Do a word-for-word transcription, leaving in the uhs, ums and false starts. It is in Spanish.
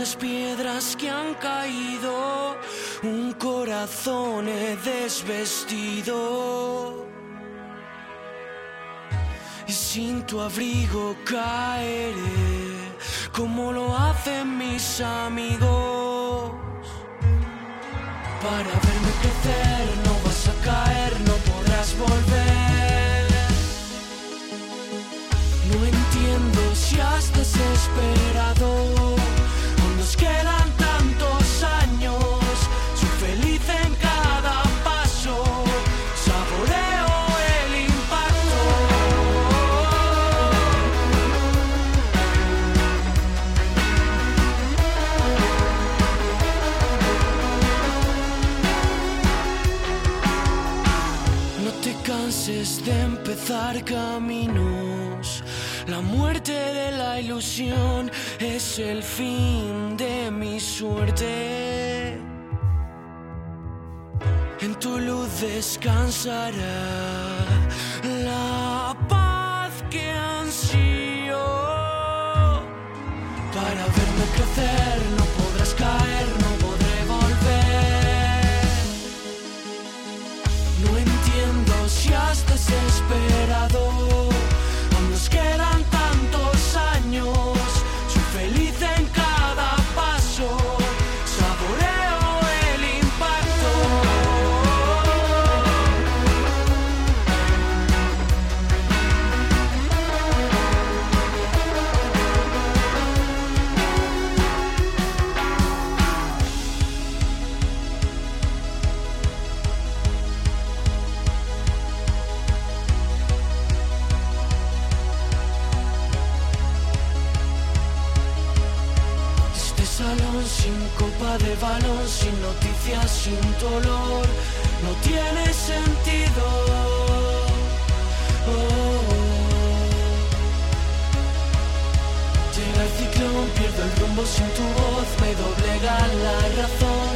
las piedras que han caído, un corazón he desvestido. Y sin tu abrigo caeré, como lo hacen mis amigos. Para verme crecer no vas a caer, no podrás volver. No entiendo si has desesperado, aún nos quedan tantos años. Soy feliz en cada paso, saboreo el impacto. No te canses de empezar caminos. La muerte de la ilusión es el fin de mi suerte. En tu luz descansará la paz que ansío. Para verme crecer no podrás caer, no podré volver. No entiendo si has desesperado, aún nos quedan tantos años. Soy feliz en cada paso, saboreo el impacto. Salón sin copa de balón, sin noticias, sin dolor, no tiene sentido. Oh, oh. Llega el ciclón, pierdo el rumbo sin tu voz, me doblega la razón.